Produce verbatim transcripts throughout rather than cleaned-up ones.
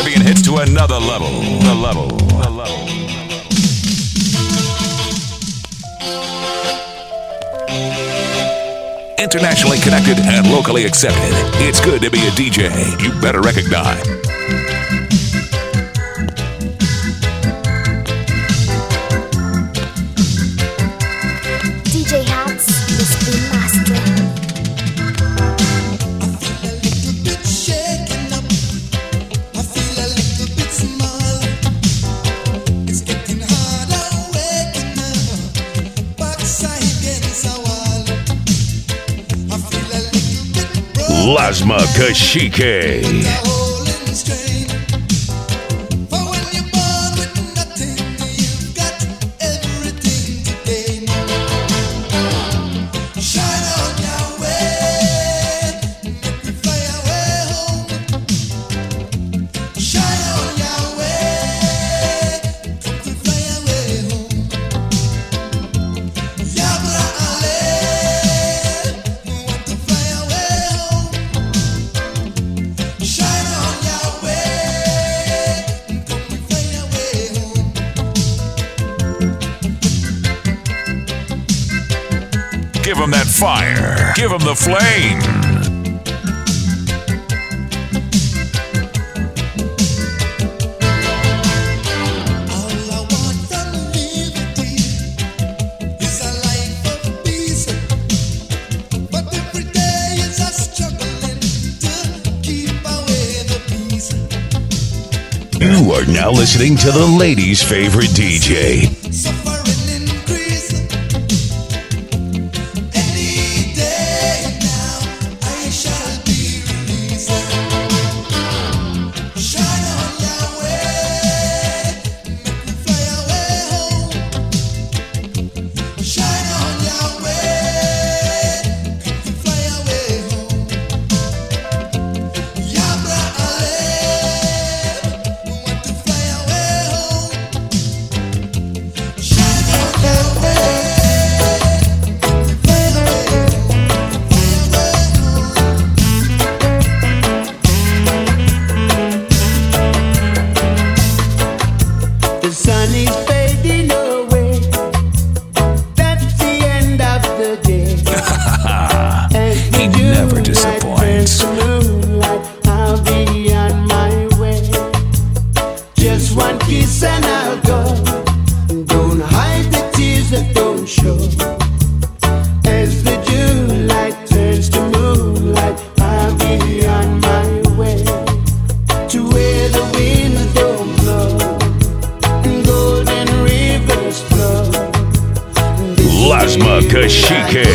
Caribbean hits to another level. The level. The level. Internationally connected and locally accepted. It's good to be a D J. You better recognize. D J Hats, the Spin Master. Lasma Kashike. Give him that fire. Give him the flame. You are now listening to the ladies' favorite D J. Lasma Kashike.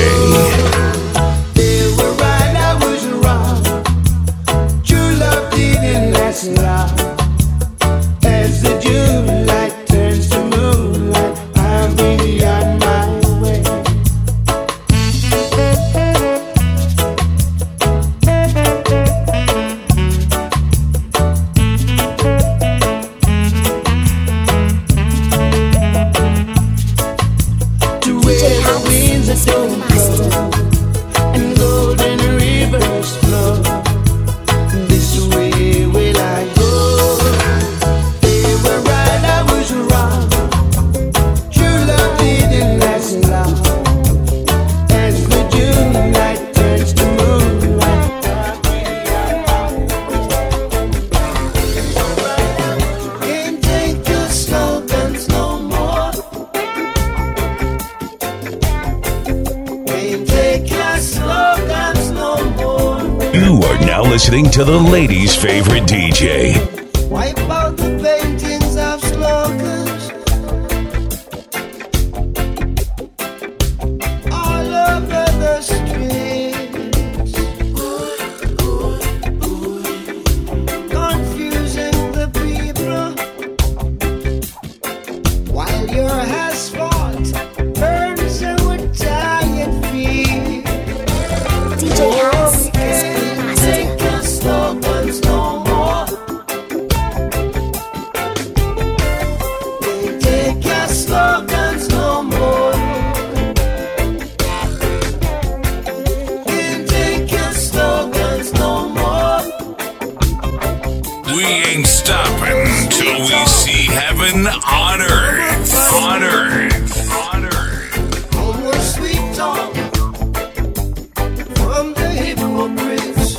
You are now listening to the ladies' favorite D J. Wipe out the paintings of slogans all over the streets, confusing the people while your asphalt burns our tired feet. D J Hats. Slogans no more. ain't stopping till we see heaven on earth. On earth. On earth. Homeward sweet talk from the hypocrites.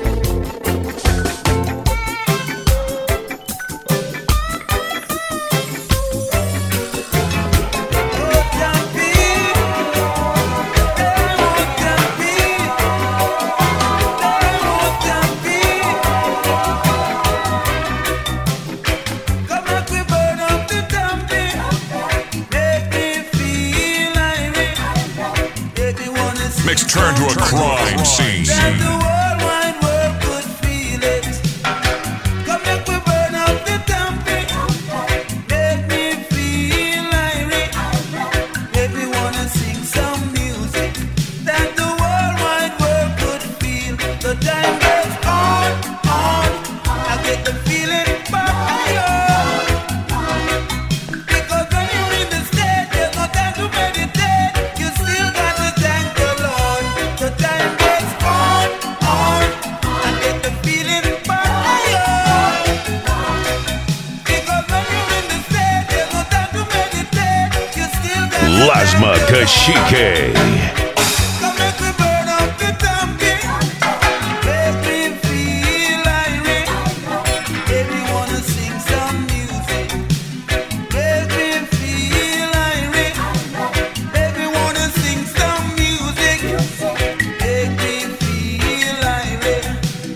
Mix turned to a crime scene. That the world wide world could feel it. Come make we burn up the dumping. Make me feel irate. Make me wanna sing some music. That the world wide world could feel. The time goes on, on. I get the feeling fire. Because when you're in the state, there's no time to meditate. You still got to thank the Lord. The time goes on, on. I get the feeling fire. Because when you're in the state, there's no time to meditate. You still got to Lasma thank the Lord. Kashike. Come make me burn up the dumping. Make me feel irate. Make me wanna sing some music. Make me feel irate. Make me wanna sing some music. Make me feel irate.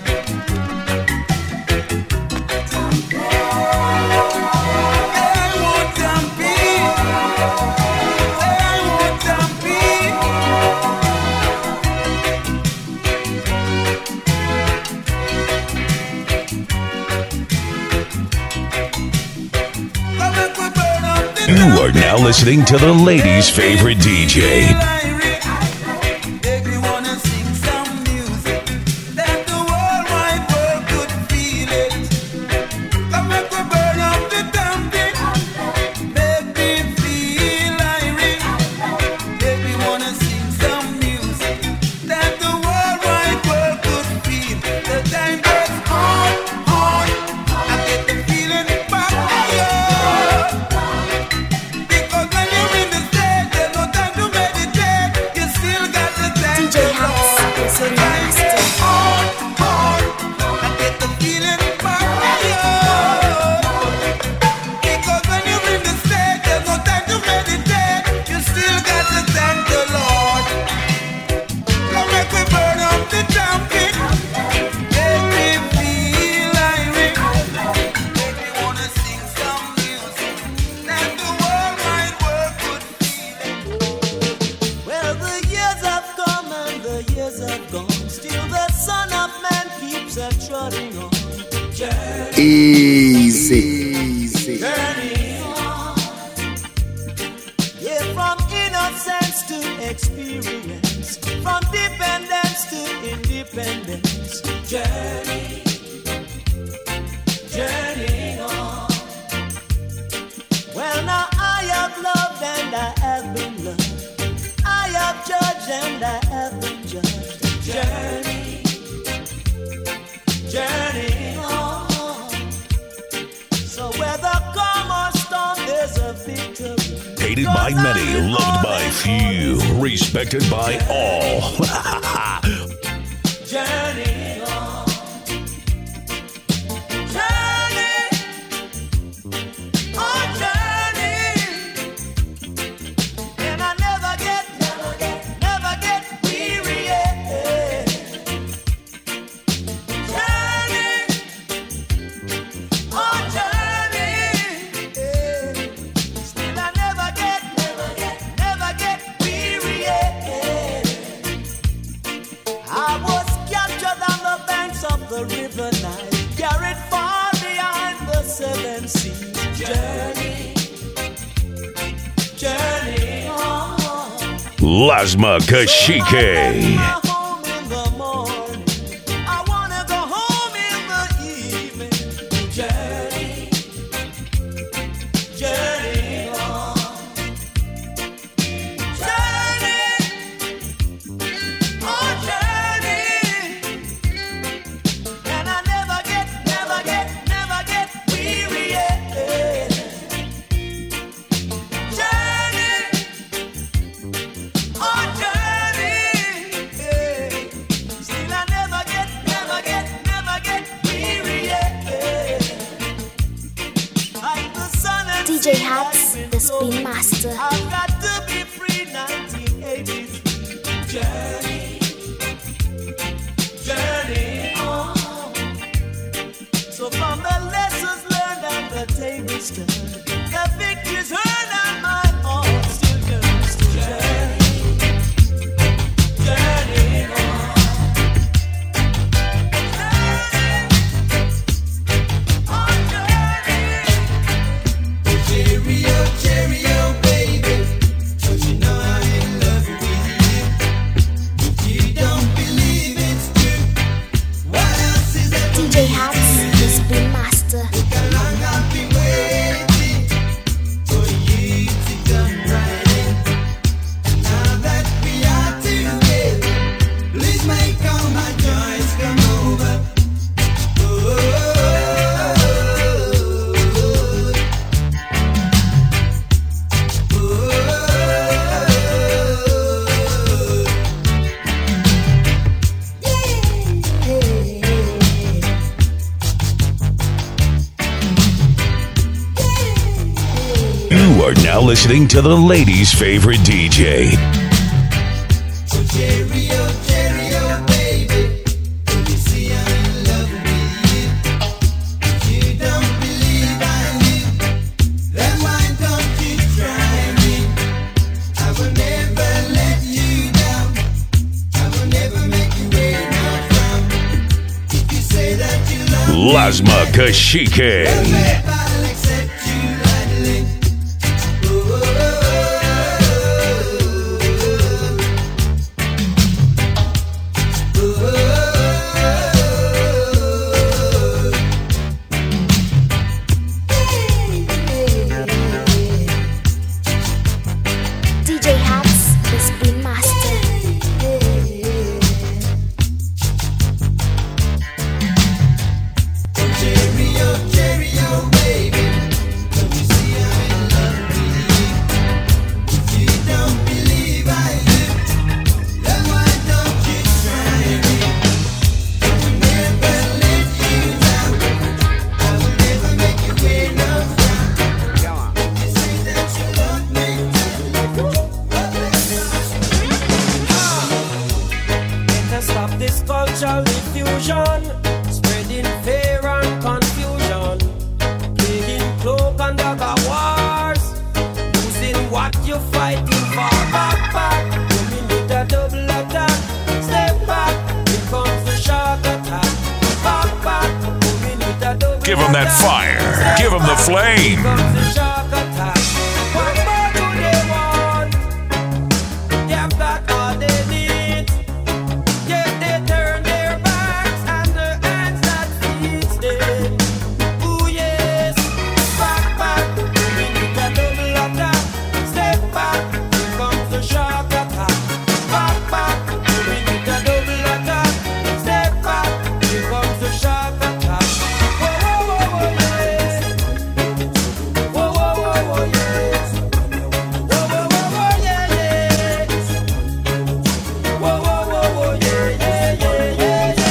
I want dumping. I want dumping. Come make we burn up the You are now listening to the ladies' favorite D J. Make me wanna sing some music that the world wide world could feel it. Come make we burn up the dumping. Make me feel irate. Make me wanna sing some music that the world wide world could feel. The time goes on, on. I get the feeling fire. Because when you're in the state, there's no time to meditate. You still got the time D J to Hans love. is in The time master. goes on, on. I get the feeling fire. Because when you're in the state, there's no time to meditate. You still got to thank the Lord. Come make we burn up the dumping. Make me feel irate. Make me wanna sing some music that the world wide world could feel. Well, the years have come and the years have gone. Still the Son of Man keeps a trotting on. Journey, Easy. Easy. journey on. Yeah, from innocence to experience, from dependence to independence. Journey, journey on. Well, now I have loved and I have been loved. I have judged and I have been judged. Journey, journey on. So whether calm or storm, there's a victory. Hated by many, loved by few, respected by all. Journey on. Journey. Oh, journey. And I never get, never get, never get weary. Yeah. Journey. Oh, journey. Yeah. Still I never get, never get, never get weary. Yeah. I was captured on the banks of the river Nile, carried far behind the seven seas. Journey, journey on. Lasma Kashike. Home in the morning, I wanna go home in the evening. Journey, journey on. Journey, oh journey. And I never get, never get, never D J Hats, the Spin Master. I've got to be free, nineteen eighties. Journey, journey on. So from the lessons learned and the tables turned, the victories heard and my heart still yearns to journey, journey on. Cheerio, cheerio, baby. Don't you know I'm in love with you? If you don't believe it's true, what else is there? D J Hats, the Spin Master. Look how long I've been waiting for you to come right in. And now that we are together, please make all my joys come over. Oh, You are now listening to the ladies' favorite D J. so cheerio, cheerio, baby. Don't you see I'm in love with you? If you don't believe I live, then why don't you try me? I will never let you down. I will never make you wait no frown. If you say that you love me, Lasma Kashike. I'll accept you lightly. Oh, D J Hats, the Spin Master. cheerio, cheerio, baby. Don't you see I'm in love with you? If you don't believe I live, then why don't you try me? I will never let you down. I will never make you wait no frown. You say that you love me To stop this cultural diffusion, spreading fear and confusion, playing cloak and dagger wars, losing what you're fighting for. Back, back, you need a double attack. Step back, here comes the shark attack. Back, back, you need a double Give 'em that attack. fire. Step Give 'em the back, flame. here comes the shark attack. What more do they want? They've got all they need. Yet they turn their backs and the hands that feeds them. Ooh yes, back, back, we need a double attack. Step back, here comes the shark attack. Back, back, we need a double attack. Step back, here comes the shark attack. Whoa, whoa, whoa, whoa, yes. Whoa, whoa, whoa, whoa, yes. Whoa, whoa, whoa, whoa, yeah, yes. Whoa, whoa, whoa, whoa, yeah, yeah, yeah, yeah, yeah.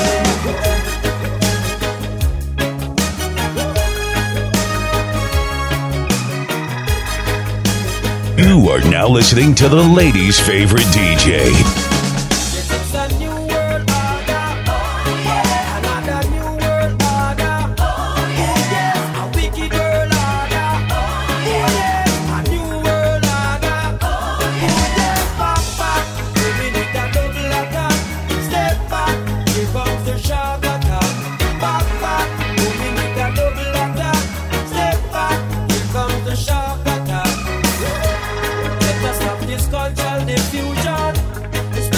You are now listening to the ladies' favorite D J. Yes, it's a new world order. Oh, yeah. Another new world order. Oh, yes. A wicked world order. Oh, yes. A new world order. Oh, yes. Back, back. We need a double attack. Step back. Here comes the shark attack. Back, back. We need a double attack. Step back. Here comes the shark attack. Let us stop this cultural diffusion.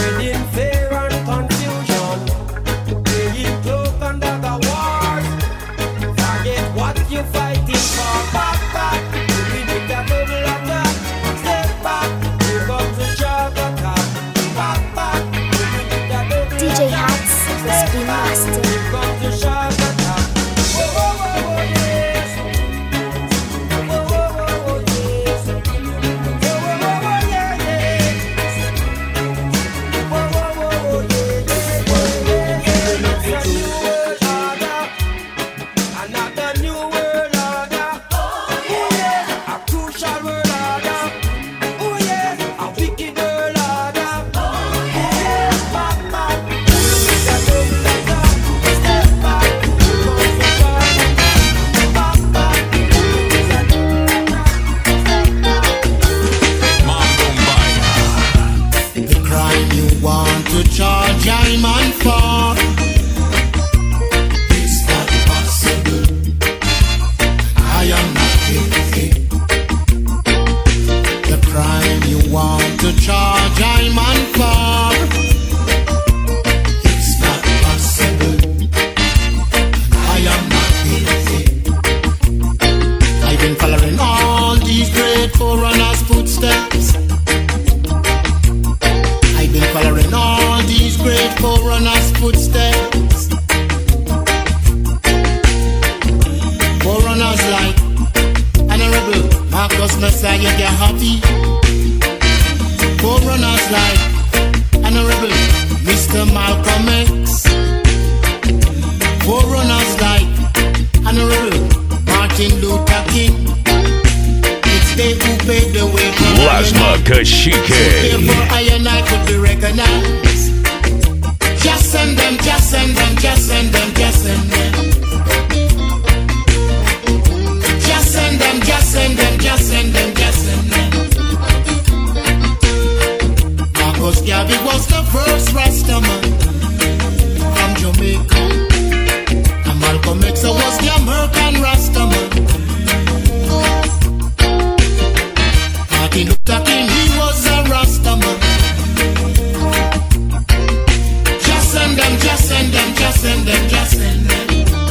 Messiah get happy. Forerunners like Honorable Mister Malcolm X. Forerunners like Honorable Martin Luther King. It's they who paved the way for Plasma Kashike. therefore I and I could be recognized. Just send them, just send them, just send them, just send them. Just send them, just send them, just send them, just send them. Marcus Garvey was the first Rastaman from Jamaica. And Malcolm X was the American Rastaman. Martin Luther King, he was a Rastaman. Just send them, just send them, just send them, just send them.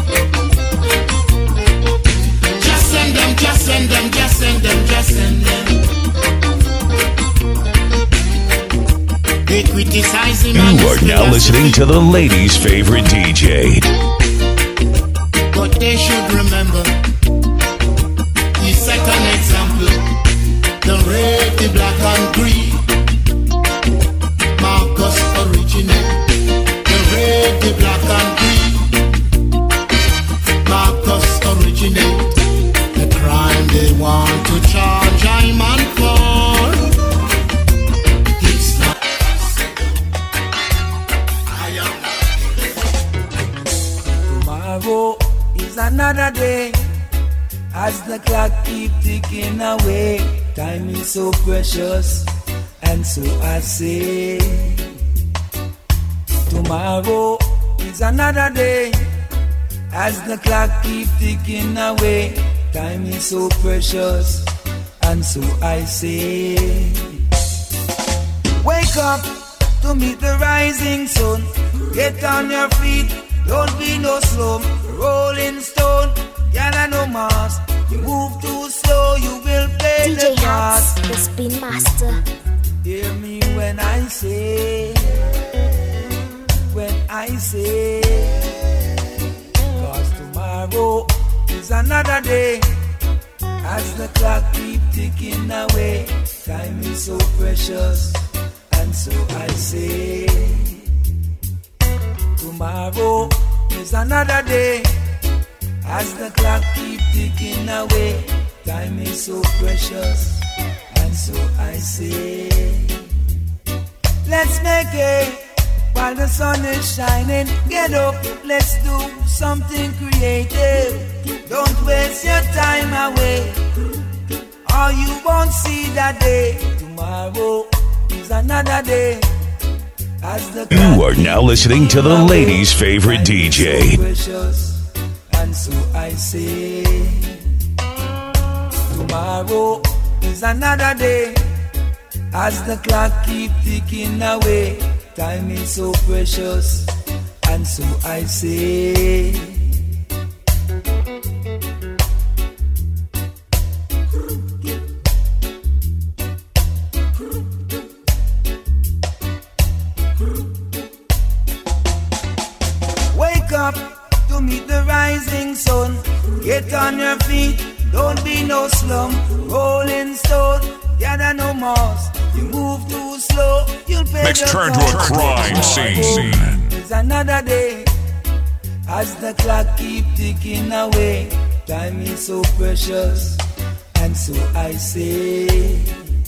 Just send them, just send them, just send them, just send them. They criticize him. You are now listening to the ladies' favorite D J. But they should remember the second example. The red, the black and green. Marcus original. The red, the black and green. Marcus original. The crime they want to charge I'm on for. It's not. I am Tomorrow is another day. As the clock keep ticking away, time is so precious, and so I say, tomorrow is another day. As the clock keep ticking away, time is so precious, and so I say, wake up to meet the rising sun. Get on your feet, don't be no slum. Rolling stone, gather no mass. You move too slow, you will play D J the Hats, part. the Spin Master. Hear me when I say, when I say, cause tomorrow is another day. As the clock keep ticking away, time is so precious, and so I say, tomorrow is another day. As the clock keep ticking away, time is so precious, and so I say, let's make it while the sun is shining. Get up, let's do something creative. Don't waste your time away, or you won't see that day. Tomorrow is another day. As the You are now listening to the ladies' favorite D J. And so I say, tomorrow is another day. As the clock keep ticking away, time is so precious, and so I say, wake up to meet the rising sun. Get on your feet, don't be no slum. Rolling stone, gather no moss. You move too slow, you'll pay Mix the turned to a cost. crime scene. It's another day. As the clock keep ticking away, time is so precious, and so I say,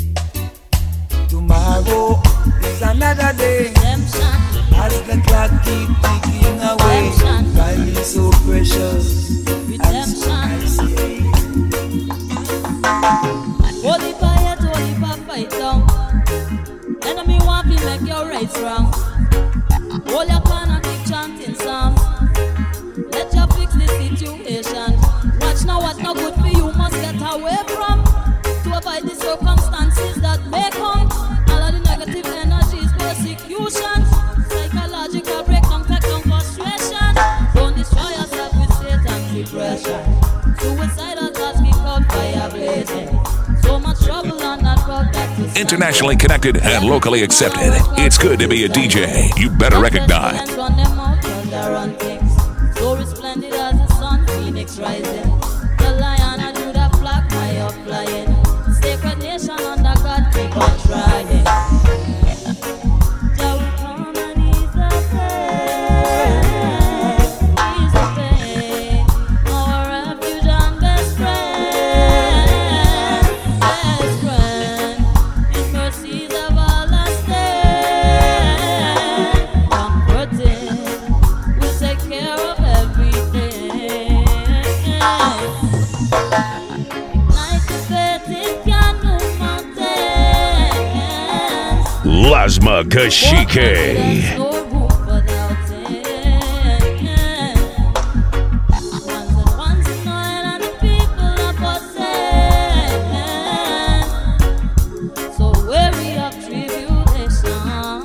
tomorrow is another day. As the clock keep ticking away, time is so precious, and so I say, Holy fire, holy fire, fight down. Enemy want to make your rights wrong. Hold your pan and keep chanting psalms. Let you fix the situation. Watch now what's not good for you must get away from. To avoid the circumstances that may come. All of the negative energies, persecution, psychological breakdown, take down frustration. Don't destroy yourself with Satan's depression. Suicidal thoughts keep out fire blazing. So much trouble on that road that is Internationally connected and locally accepted. It's good to be a D J. You better recognize. So resplendent as the sun, Phoenix rising. The lion, I do that black fire flying. Lasma Kashike. No room for doubting. Ones and ones in oil and the people are possessed. So weary of tribulation,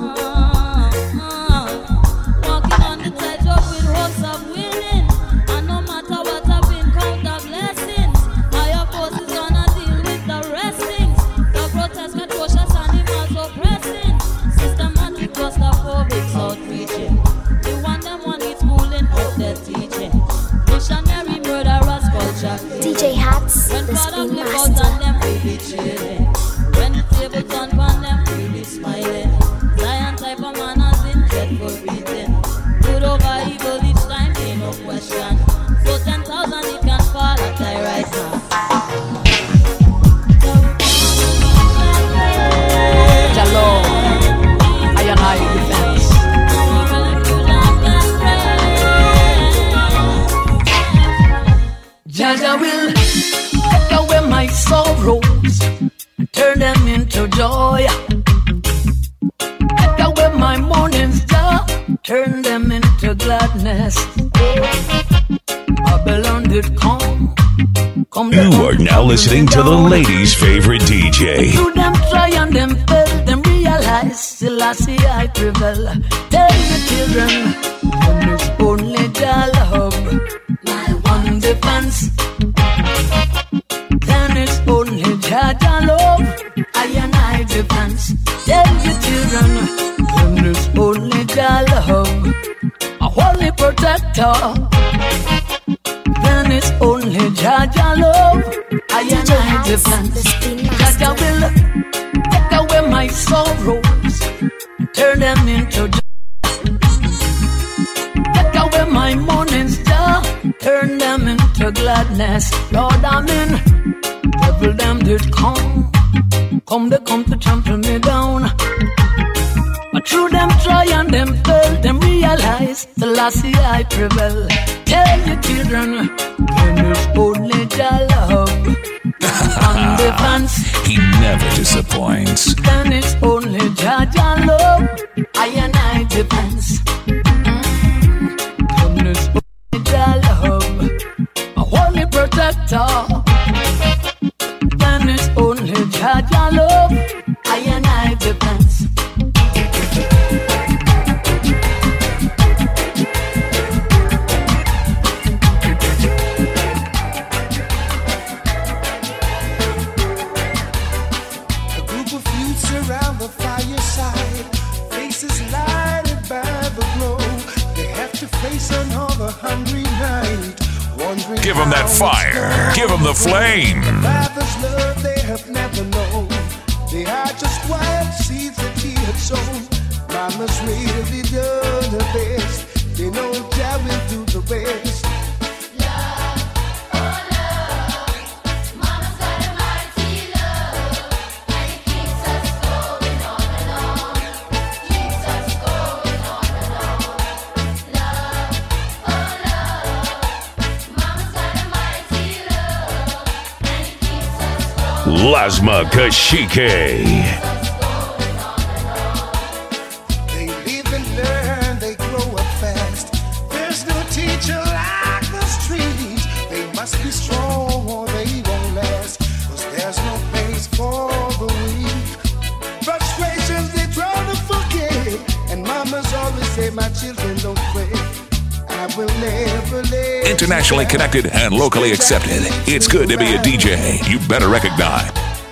walking on the tightrope with hopes of winning. And no matter what I've been count the blessings, higher forces gonna deal with the restings. The grotesque, atrocious animals oppressing. Systematic claustrophobics outreaching. The one them one is schooling out their teaching. Missionary murderers culture. D J Hats, When the God Spin of live out Master. on them we be chilling. When the table turn on them we be smiling. Zion type of manners in dreadful beating. Good over evil each time, ain't no question. So ten thousand it can fall at thy right hand. Jalo, I am I defense. Jaja will take away my sorrows, turn them into joy. Take away my mornings, Jah, turn them into gladness. Babylon did come. come You are now listening to the ladies' favorite D J. To them try and them fail, them realize still I see I prevail. Tell the children, when it's only Jah love, my one defense. Then it's only Jah Jah love, I and I defense. Tell the children, when it's only Jah love, a holy protector. Then it's only Jah Jah love, I D and J I Hats, the defense. Spin Jah Master. Jah will take away my sorrows, turn them into joy. Take away my mornings, Jah, turn them into gladness. Lord, I'm in. Devil them did come, come they come to trample me down. But through them try and them fail, them realize the last year I prevail. Tell your children, when it's only Jah love, on the fence. He never disappoints. Then it's only Jah Jah love, I and I defense. Then it's only Jah love, a holy protector. Then it's only Jah Jah love, I and I defense. A group of youths around the fireside, faces lighted by the glow. They have to face another hungry night, wondering. Give him that how it's fire. gonna Give him the flame. Father's love they have never known. They are just wild seeds that he had sown. Mama's really done her best. They know Jah will do the rest. Lasma Kashike. They live and learn, they grow up fast. There's no teacher like the streets. They must be strong or they won't last. Cause there's no place for the weak. Frustrations they try to forget. And mamas always say, my children don't fret. I will never let. Internationally connected and locally accepted. It's good to be a D J. You better recognize.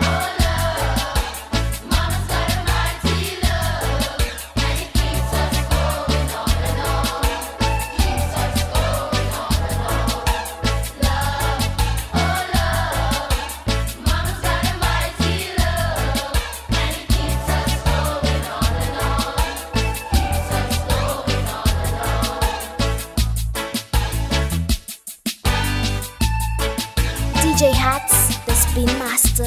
D J Hats, the Spin Master.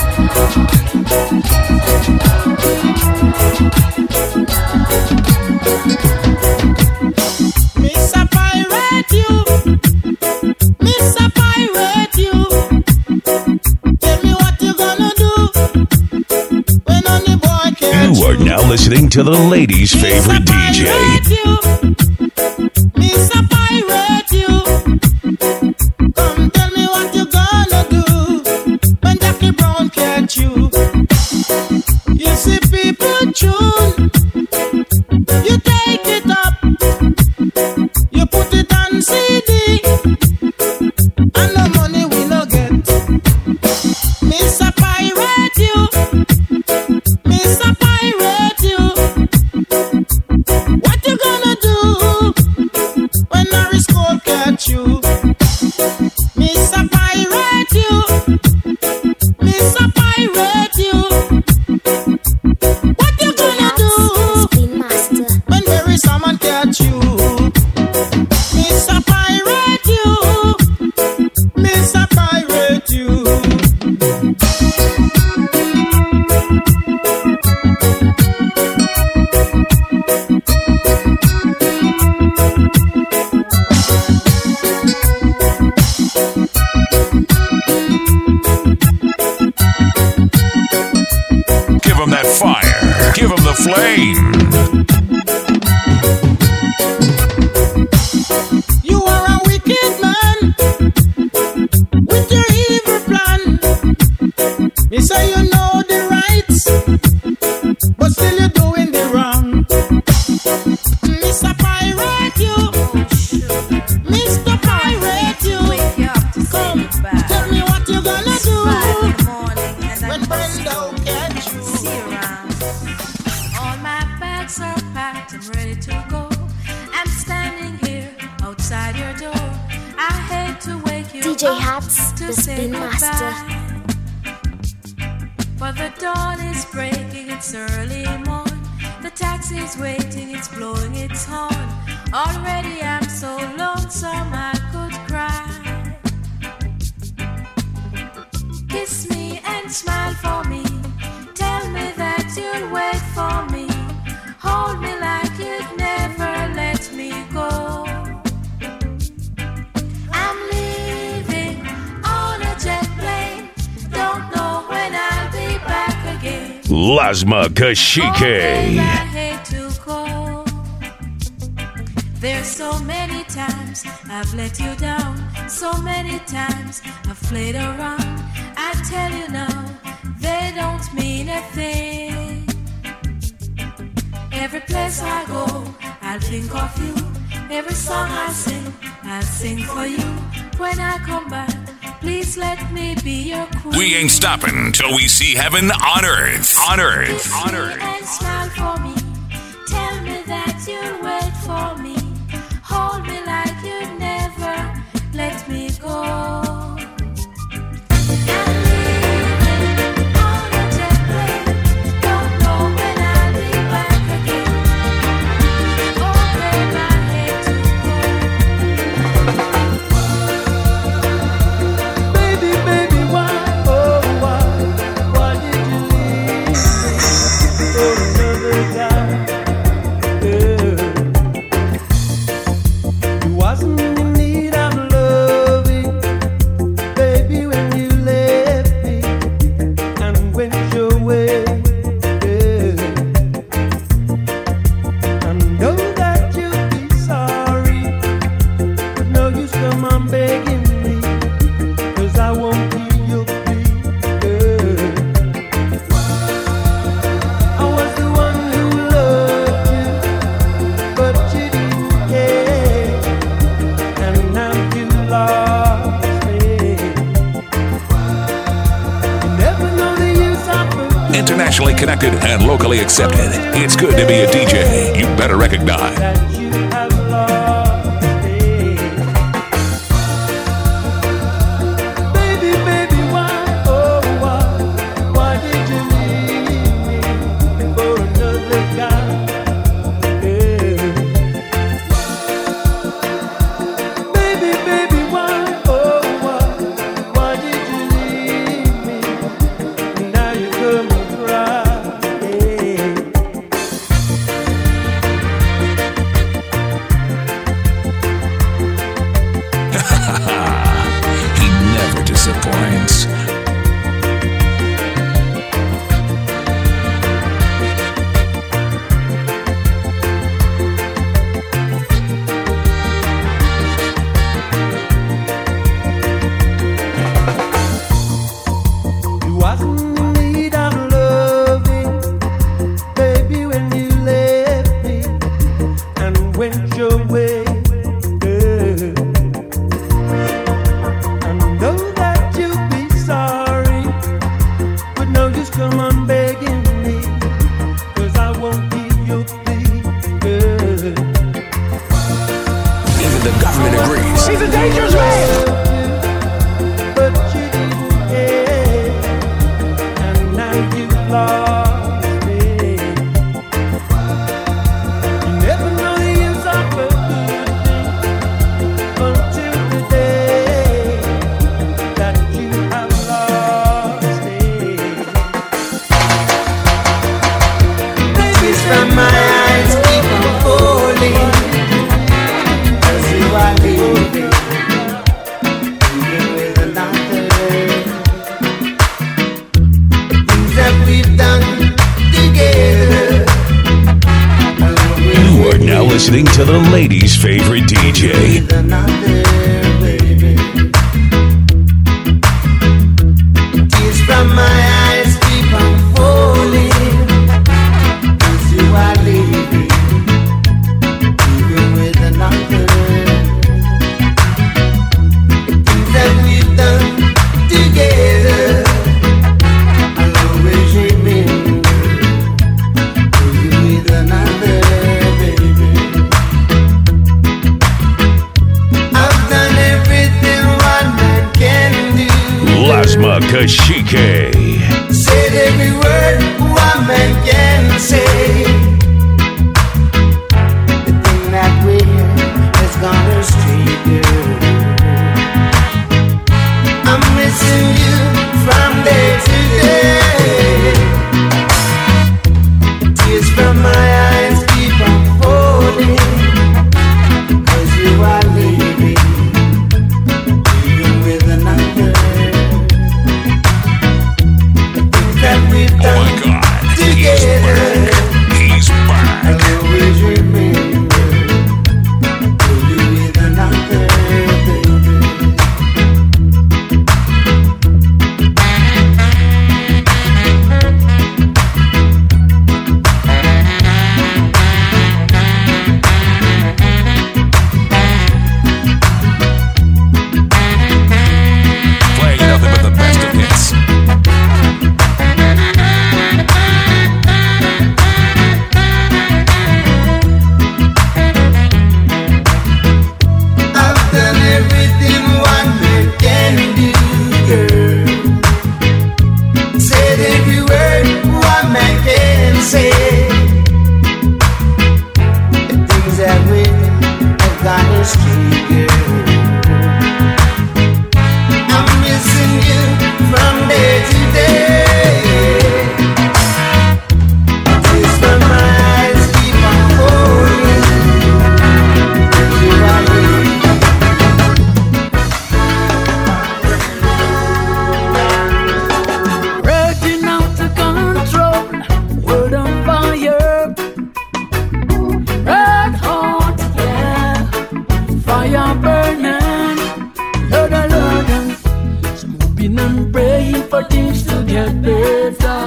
Love, now listening to the ladies' favorite D J. Mister Pirate, you. Come tell me what you gonna do when Jackie Brown catch you. You see people tune, you take it up, you put it on C D, and the money we no get. Mister Pirate, you. Mister Pirate, you. What you gonna do when Norris Cole catch you? Mister Pirate, you. Mister Pirate, you. What you gonna do when Barry Salmon catch you? Mister Pirate, you. Mister Pirate, you. Give him that fire. Give him the flame. You are a wicked man with your evil plan. Me say you know the rights, but still you're doing the wrong. Mister Pirate, you. Mister Pirate, you. Come, tell me what you gonna do when Brenda catch you. All my bags are packed, I'm ready to go. I'm standing here outside your door. I hate to wake you D J up Hats, to the say Spin Master. goodbye. But the dawn is breaking, it's early morn. The taxi's waiting, it's blowing its horn. Already I'm so lonesome I could cry. Kiss me and smile for me. Tell me that you'll wait for me. Hold me like you'd never let me go. I'm leaving on a jet plane. Don't know when I'll be back again. Lasma Oh, babe, I Kashike. hate to go. There's so many times I've let you down. So many times I've played around. I tell you now, they don't mean a thing. Every place I go, I'll think of you. Every song I sing, I'll sing for you. When I come back, please let me be your queen. We ain't stopping till we see heaven on earth. On earth. Kiss On me earth. and smile for me. Tell me that you'll wait for me. Hold me like you'd never let me go. I'm leaving on a jet plane. Don't know when I'll be back again. Oh, babe, I hate to go. Baby, baby, why, oh, why, why did you leave me for another guy? Yeah. You wasn't in need of loving, baby, when you left me and went your way. Yeah. I know that you'll be sorry, but no use come on begging me. 'Cause I won't be your plea, girl. I was the one who loved you, but you didn't care, and now you lost me. You never know the use of a Internationally connected and locally accepted. It's good to be a D J. You better recognize. that you have lost me. Baby, baby, why, oh, why, why did you leave me for another guy? Yeah. Baby, baby, why, oh, why, why did you leave me? And now you come and cry. Yeah. listening to the ladies' favorite D J. Tears from my eyes keep on falling, 'cause you are leaving, even with another. The things that we've done together, I'll always remember, even with another, baby. I've done everything one man can do. Lasma Kashike. Said every word one man can say. The thing that we has gone astray, girl. I'm missing you from day to day. Tears from my eyes keep on falling, 'cause you are leaving, even with another. That we've Oh my done God, he's together, back. He's back. I'll always remember, will you with another, baby? Playing nothing but the best of hits. I've done everything one man can do, girl. Said every word one man can say. The things that we have gone astray, girl. I'm missing you from day to day. Tears from my eyes keep on falling, 'cause you are leaving. Raging out of control, world on fire. Red hot, yeah. Fire burning, Lord, oh Lord. Some hoping and praying for things to get better.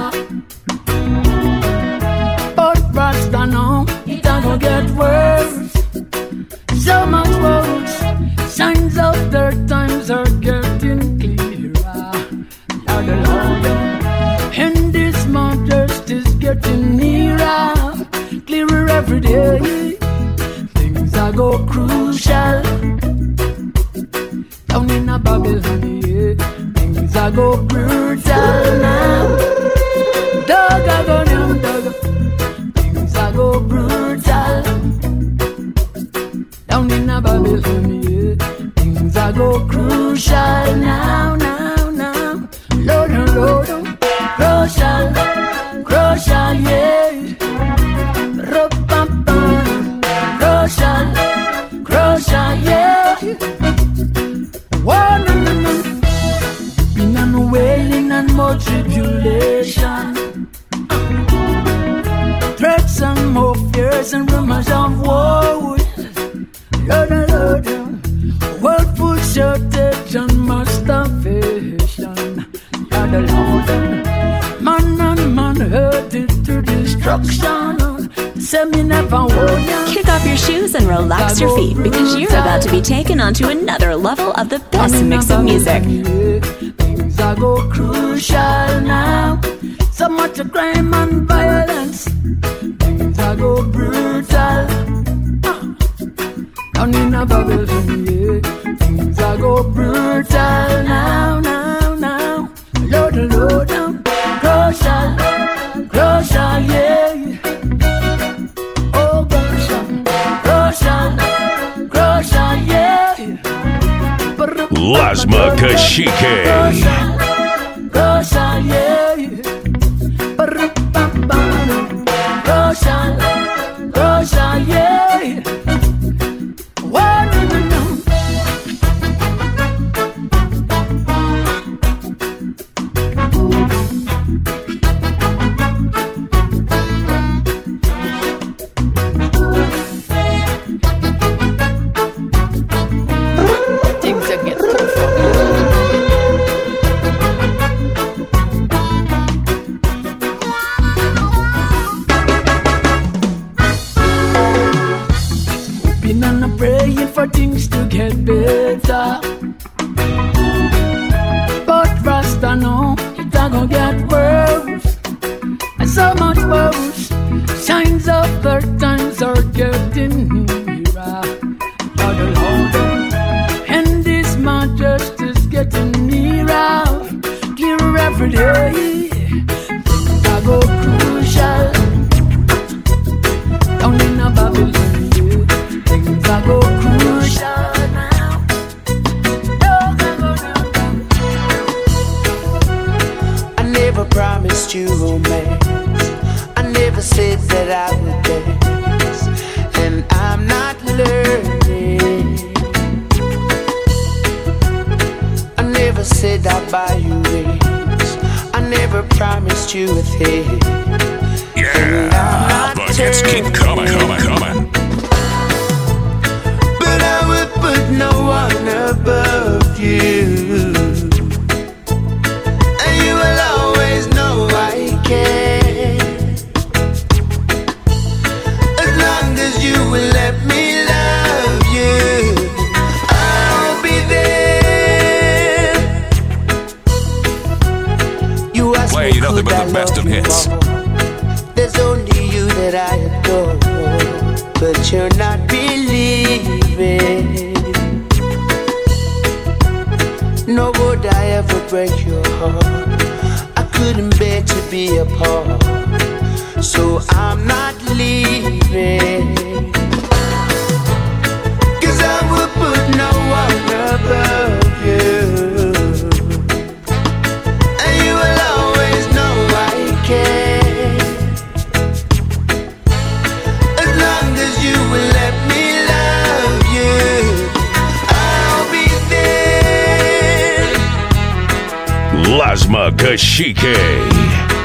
But Rasta know it ain't gonna get worse. So much worse. Signs of their times are getting clearer. Lord, oh Lord. And this month is getting nearer, clearer every day. Things are go crucial down in a Babylon, yeah. Things are go brutal now. Dog are go down, dog. Things are go brutal down in a Babylon, yeah. Things are go crucial now, now, now. Lord, oh Lord, oh. Crucial, crucial, yeah. Ru-pa-pa. Crucial, crucial, yeah. One, no, no, no. Been on wailing and more tribulation. Threats and more fears and rumors of war. Lord, oh Lord, oh. World food shortage and mass starvation. Lord, oh Lord, oh. Man and man herded to destruction. Say me never warn ya. Kick off your shoes and relax your feet because you're about to be taken onto another level of the best mix of music. Things are go crucial now. So much crime and violence. Things are go brutal. Down in a Babylon, yeah. Things are go brutal now, now, now. Lord, oh Lord, now. Crucial, crucial, yeah. Oh, crucial, crucial, crucial, yeah. Lasma Kashike. Crucial, yeah. Crucial, crucial, yeah. One, no, no, no. Lord, yeah. Things are go crucial. Down in a Babylon, yeah. Things are go crucial now. I never promised you romance. I never said that I would dance, and I'm not learning. I never said I'd buy you rings. I never promised you a thing. Yeah, the hits keep coming, coming, coming. But I would put no one above you, and you will always know I care. As long as you will let me love you, I'll be there. You ask Play me, nothing could but I the best love of you hits. more? There's only you that I adore, but you're not believing. Nor would I ever break your heart. I couldn't bear to be apart, so I'm not leaving. Cause I would put no one above you, and you will always know I care. As long as you will let me love you, I'll be there. Lasma Kashike.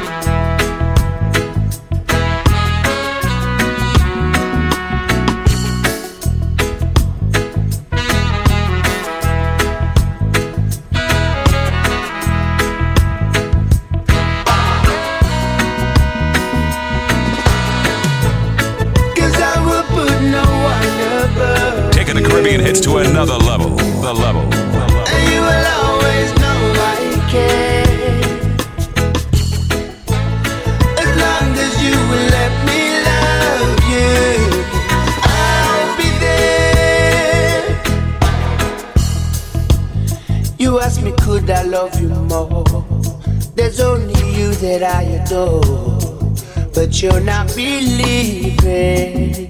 Cause I would put no one above. Taking the Caribbean hits to another level. The level. The level. And you will always know I care. As long as you will let me love you, I'll be there. You ask me, could I love you more? There's only you that I adore, but you're not believing.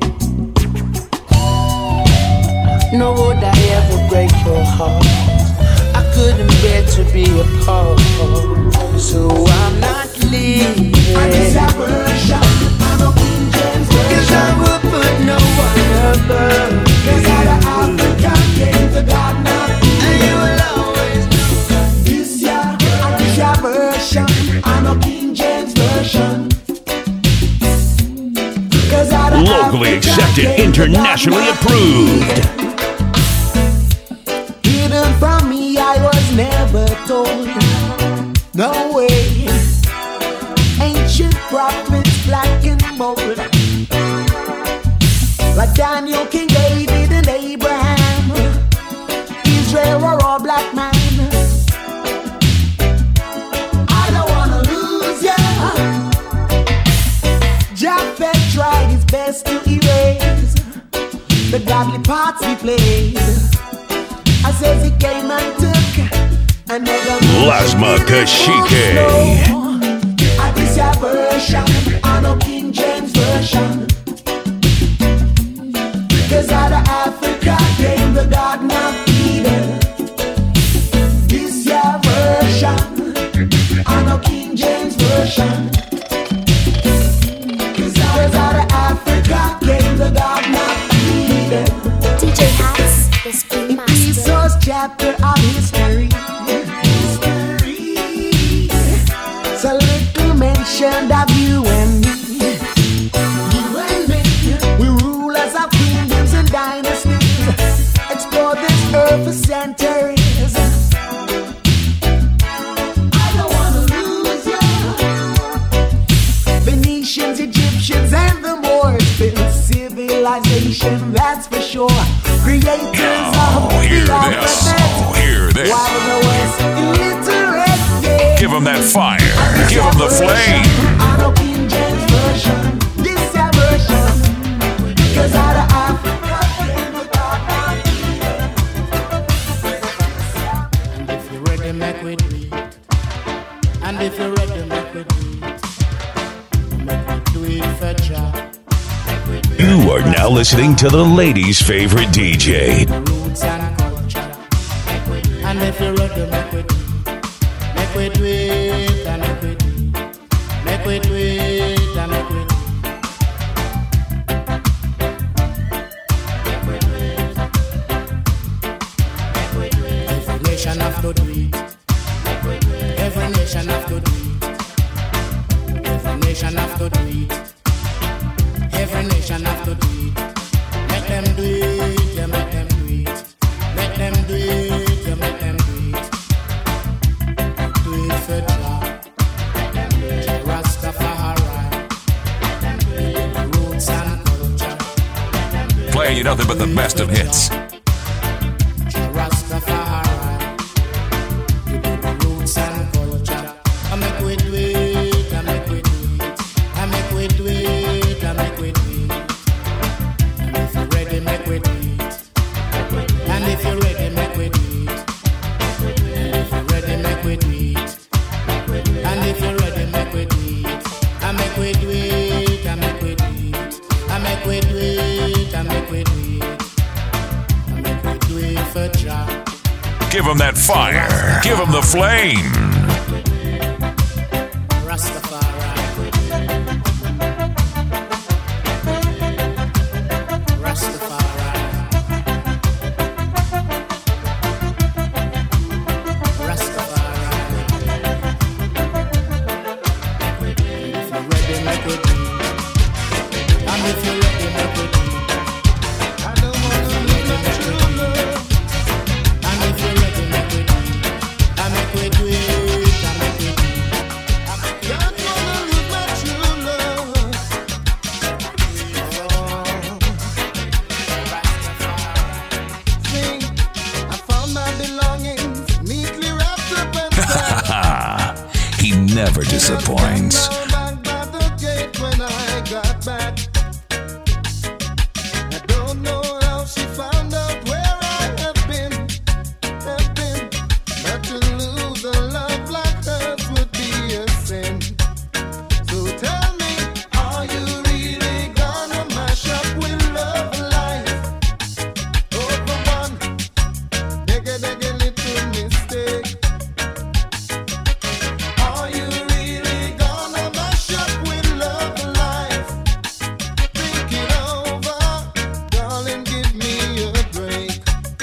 Nor would I ever break your heart. I couldn't bear to be apart, so I'm not leaving. Cause I would put no one above. Cause out of Africa came the God now, and you will always know. This year, this year version, I'm a King James version. Locally accepted, internationally approved. Hidden from me, I was never told. No way. Ancient prophets, black and bold, like Daniel, King David, and Abraham. Israel were all black men. I don't wanna lose ya. Japheth tried his best to erase the godly parts he played. I says he came and took and never Lasma Kashike. I this your version, I know King James version. Cause out of Africa came the garden of Eden. This your version, I know King James version. Cause out of Africa came the garden of Eden. D J Hats, the Spin Master. Jesus chapter of history. History. So little mentioned of you and me. You and me. We rulers of kingdoms and dynasties. Explore this earth for centuries. I don't wanna lose you. Venetians, Egyptians, and the Moors built civilization, that's for sure. Creators Oh, of hear the this. alphabet. Oh, hear this. While the West illiterate, yeah. Give them that fire. Give them the flame. I know King James version, this your version. Cause out of Africa came the God. And if you're ready, make we do it. And if you're ready, make we do it. Make we do it for Jah. You are now listening to the ladies' favorite D J. Roots and culture. And if you're ready, make we do it. Make we do it and make we do it. Make we do it and make we do it. Make we do it. Make we do it. Every nation have to do it. Make we do it. Every nation have to do it. Every nation have to do it. Every nation have to do it. Make them do it, yeah, make them do it. Make them do it, yeah, make them do it. Do it for Jah. Jah Rastafari. Roots and culture. Playing you nothing but the best of hits. Jah Rastafari. Roots and culture. I make we do it, I make we do it. I make we do it, I make we do it. And if you're ready, make we do it. And if you're ready, make we do it. And if you're ready, make we do it. And if you're ready, make we do it. I make we do it, I make we do it. I make we do it, I make we do it. I make we do it for Jah. Give them that fire. Give them the flame. Rastafari. Rastafari. Rastafari. If you're ready, make it do. And if you're ready, make it do. I don't wanna live my true love. And if you're ready, make it do. I make it do it. I make it do. I don't wanna lose my true love. Sing, I found my belongings neatly wrapped up and tied. He never disappoints. Back by the gate when I got back. I don't know how she found out where I have been, have been. But to lose a love like hers would be a sin. So tell me, are you really gonna mash up with love life over one digga digga little mistake? Are you really gonna mash up with love life? Think it over, darling, give me a break.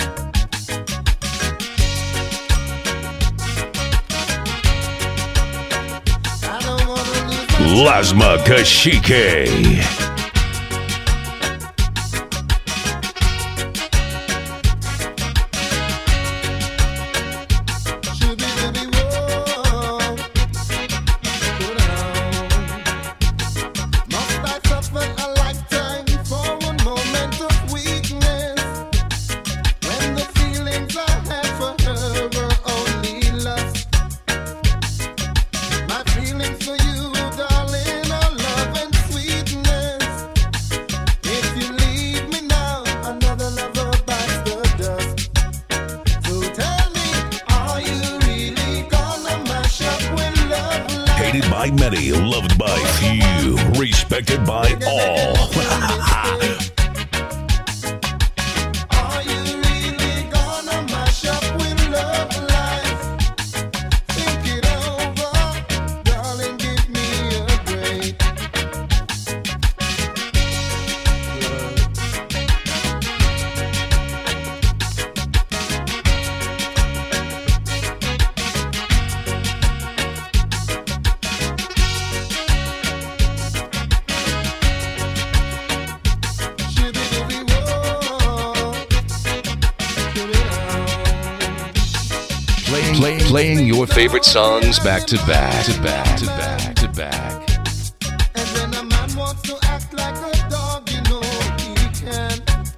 I don't wanna lose my Lasma Kashike. shooby-dooby-whoa. Go down. Must I suffer a lifetime for one moment of weakness? When the feelings I had for her were only lust. My feelings for you, darling, are love and sweetness. If you leave me now, another lover bites the dust. So tell me, are you really gonna mash up with love life? Hated by many, loved by few, respected by all. Are you really gonna mash up with love life? Think it over, darling, give me a break. Play, playing your favorite songs back to back to back to back to back. And when a man wants to act like a dog, you know he can.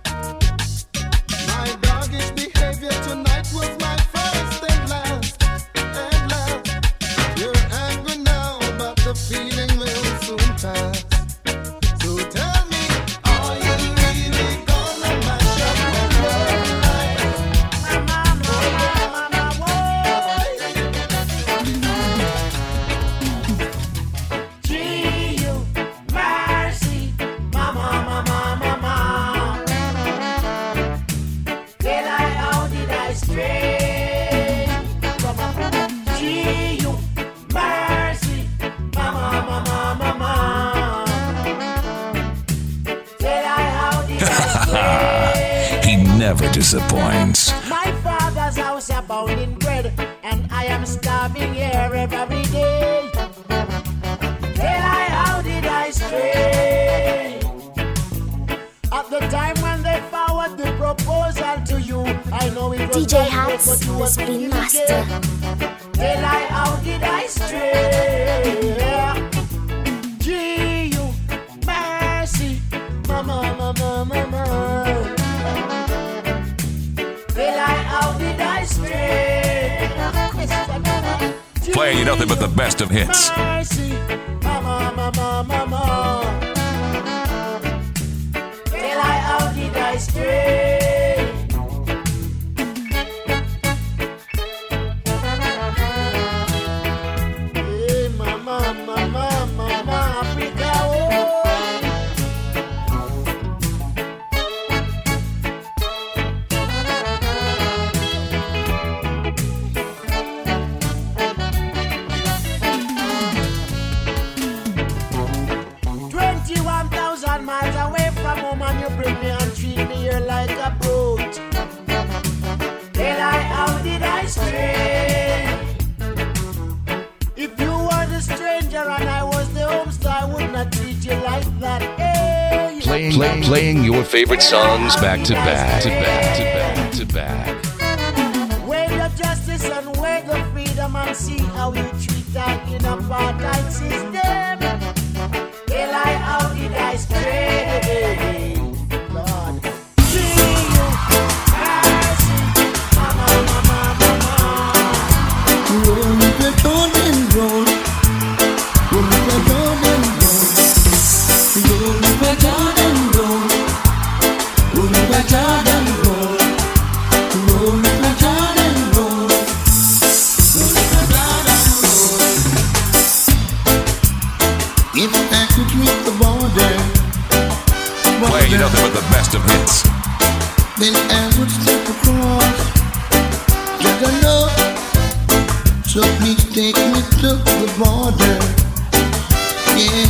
My doggish behavior tonight was my first and last, and last. You're angry now, but the feeling will soon pass. So tell me, are you really gonna mash up with love life? Mama, mama, mama, boy. never disappoints. My father's house abounding bread, and I am starving here every day. Tell I, how did I stray? At the time when they forward the proposal to you, I know it was D J Hats, the Spin Master. Tell I, how did I stray? Gee, you mercy, mama, mama, mama. Tell I, how did I stray? Playing you nothing but the best of hits. Mercy, mama, mama, mama. Tell I, how did I stray? Hey, mama, mama, mama, Africa, oh. Twenty-one thousand miles away from home, and you bring me and treat me here like a brute. Tell I, how did I stray? If you were the stranger and I was the homestar, I would not treat you like that. Hey, Playing, play, playing your favorite songs back to back to back to back to back. weigh the justice and weigh the freedom and see how you treat that in a apartheid system. Tell I, how did I stray? Lord, see you, mercy, mama, mama, mama. Roll the tone and roll. Roll the tone and roll. Roll the tone and roll. Roll the tone and roll. Roll the tone and roll. Roll the tone and roll. If I could reach the border, Playing you nothing but the best of hits. then I would step across. Just I know. So please take me to the border. Yeah.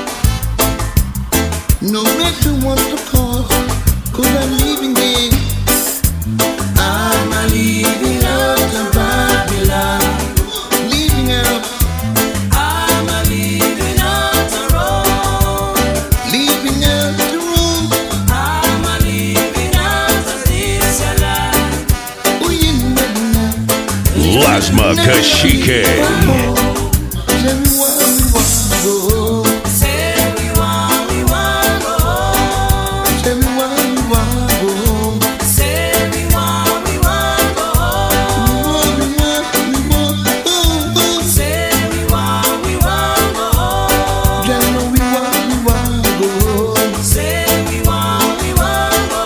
No matter what the cost, cause I'm leaving there. I'm a leaving out of Babylon. Leaving out. I'm a leaving out the road. Leaving out the road. I'm a leaving out of this land. Oh, you never know. Lasma Kashike. Tell me why we want to go. Say we want, we want to go. Tell me why we want to go. Say we want, we want to go. We want, we want, we want to go. Say we want, we want to go. Tell me we want, we want to go. Say we want, we want to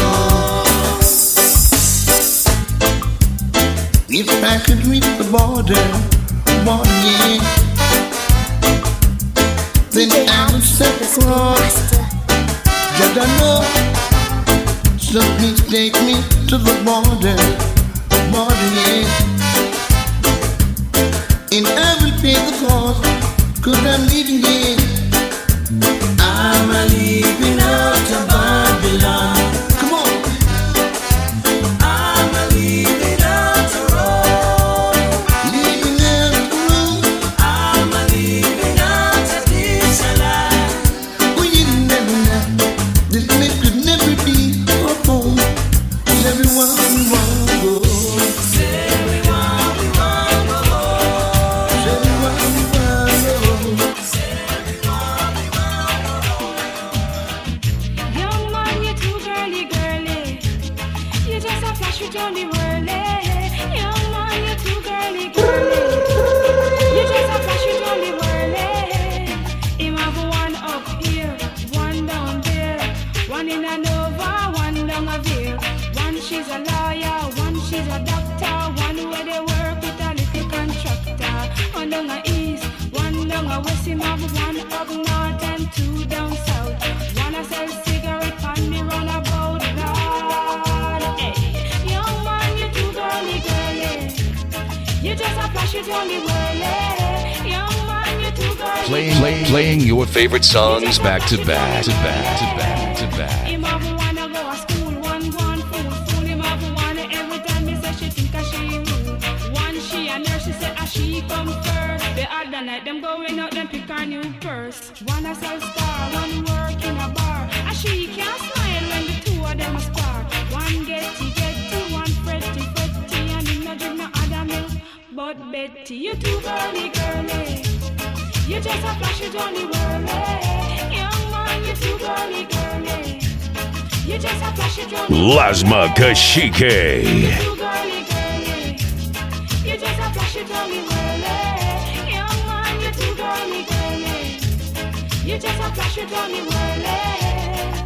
go. If I could reach the border, border, yeah, then D J I would Hats, step the Spin across. Master. Just I know. So please take me to the border, border, yeah. And I will pay the cost, cause I'm leaving here. I'm a leaving out of Babylon. Come on. I'm a leaving out the road. Leaving out the road. I'm a leaving out of this land. Oh, you never know. This place could never be our home. Everyone we want to go. Say we want, we want to go. Everyone we want to go. Say we want, we want to go. Young man, you're too girly, girly. You just a flash with on the whirly. Young man, you're too girly, girly. You just a flash with on the whirly. Him have one up here, one down there, one in a Nova, one down a veer. One she's a lawyer, one she's a doctor, one where they work with a little contractor. One down a east, one down a west. Him have one up north and two down south. One a sell cigarette on the runabout, Lord. Hey, young man, you too girly, girly. You just a flash it on the whirly. Young man, you too girly. Playing, play, playing your favorite songs back to back to back to back to back. Him have one a go a school, one gone full them going out, them pick a new purse. One a sell star, one work in a bar. And she can't smile when the two of them a spar. One getty getty, one fretty fretty, and him no drink no other milk but Betty. You too girly girly, you just a flash it on the whirly. Young man, you too girly girly, you just a flash it on the Lasma Kashike. You too girly girly, you just a flash it on the whirly. Young man, you too girly girly, you just a flash it on the whirly.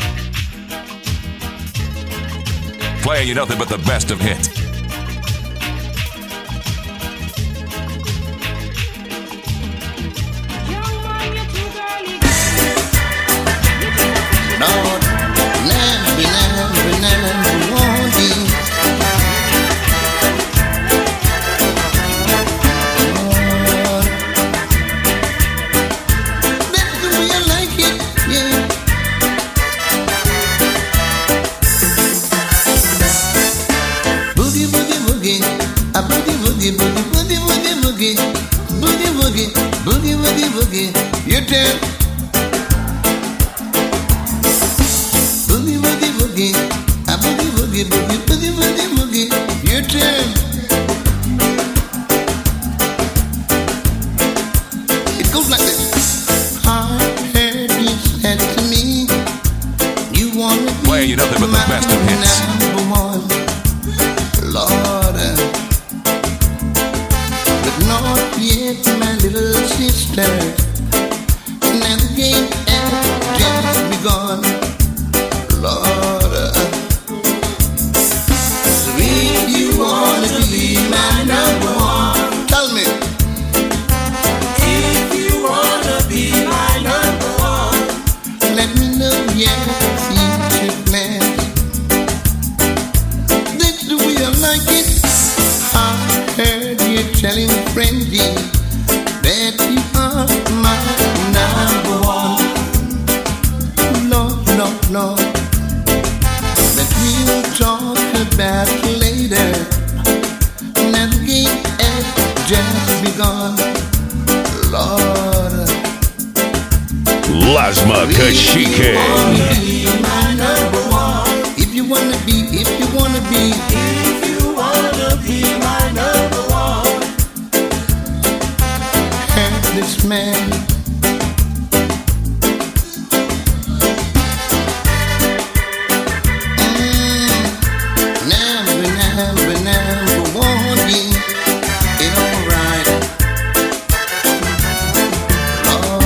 Playing you nothing but the best of hits. Lord, never, never, never want you. Lord, that's the way I like it, yeah. Boogie, boogie, boogie, a boogie, boogie, boogie, boogie, boogie, boogie, boogie, boogie, boogie, boogie, boogie, your turn. Boogie, boogie, boogie, a boogie, boogie, boogie, boogie, boogie, boogie, your turn. It goes like this. I heard you said to me, you wanna be Playing you nothing but the best of hits. number one, Lord, but not yet, my little sister. Now the game has just begun. Lord, so if you wanna be my number one, tell me. If you wanna be my number one, let me know, yeah, future plans. That's the way I like it. I heard you telling Friendy that you are my number one. Lord, Lord, Lord, that we'll talk about later. Now the game has just begun. Lord, Lasma Kashike. if you wanna be, if you wanna be, if you wanna be my number one, have this man. Number, number, number one, yeah, it's alright. Oh,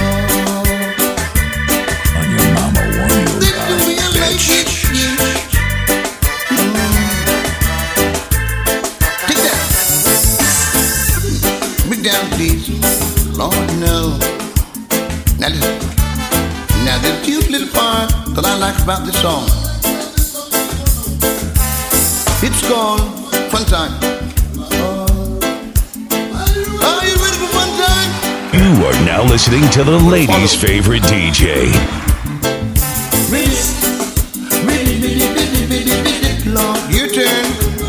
On your mama one you this the way I like it, yeah. Mm. Take that. Bring down, please. Lord, no. Now listen. Now the cute little part that I like about this song. It's called Fun Time. Are you ready for fun time? You are now listening to the ladies' favorite D J. Ready, ready, ready, ready, ready, ready, Lord, your turn.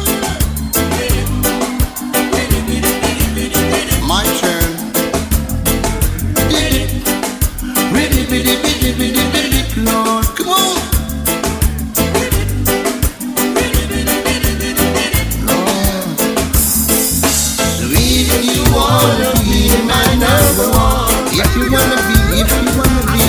My turn. Ready, ready, ready, ready, ready, ready, Lord, come on. If you wanna be my number one, if you wanna be, if you wanna be.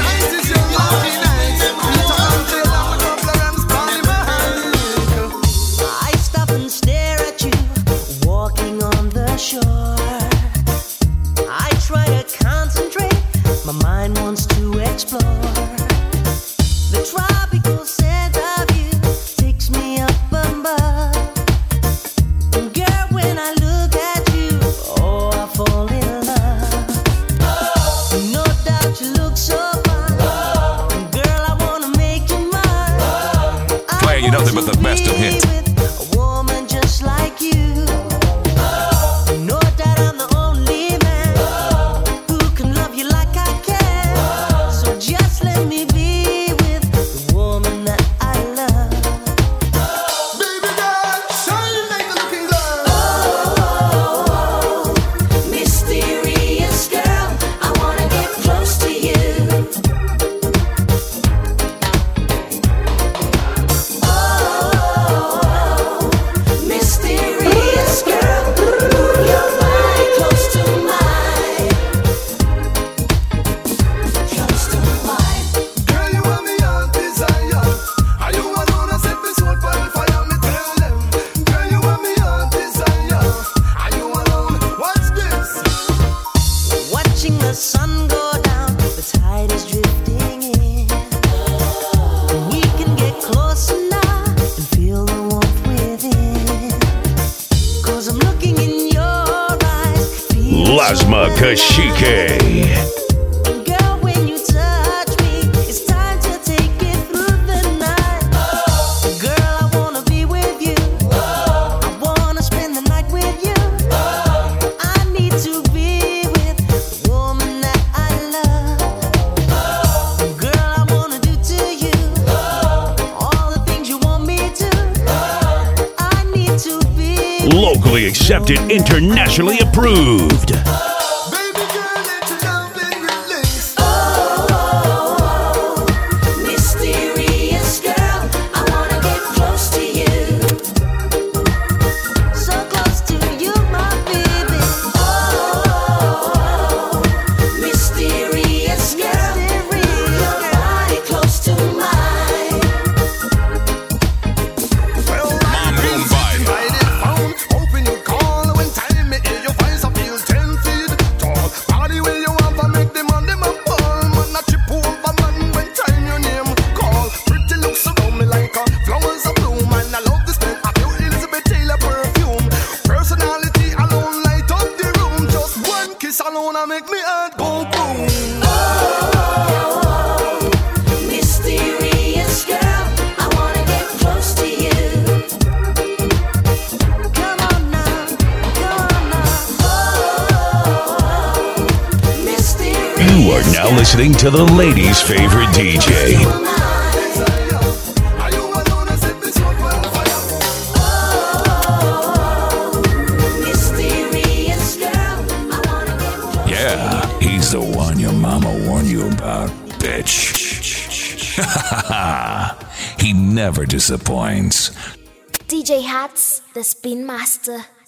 I stop and stare at you, walking on the shore. I try to concentrate, my mind wants to explore. The tropical scent of you takes me up above. And girl, when I look at you, oh, I fall in love. No doubt you look so fine. Girl, I wanna make you mine. Playing you nothing but the best of hits. A woman just like you. No doubt I'm the only man who can love you like I can. So just let me be with the woman that I love. Baby girl, shine like a looking glass. Oh, mysterious girl. the sun go down, the tide is drifting in. We can get closer now and feel the warmth within. Cause I'm looking in your eyes. Lasma Kashike. Girl, when you touch me, it's time to take it through the night. Girl, I wanna be with you. I wanna spend the night with you. I need to be with the woman that I love. Girl, I wanna do to you all the things you want me to. I need to be Locally accepted, internationally approved. mysterious girl. I wanna get close to you, so close to you, my baby. Oh, mysterious girl, your body close to mine. Mambo Bye. Hoping you call when time me hear your voice, I feel ten feet tall. Body where you have, I make them on them a ball. Man, I trip over man when time your name call. Pretty looks around me like a flowers a bloom. And I love this man, I feel Elizabeth Taylor perfume. Personality alone light up the room. Just one kiss alone, I make me heart go boom. Mysterious girl, I wanna get close to you. Come on now, come on now. Oh, mysterious. You are now listening to the ladies' favorite D J. Mysterious girl, I wanna get close. Yeah, he's the one your mama warned you about, bitch. He never disappoints. D J Hats, the Spin Master.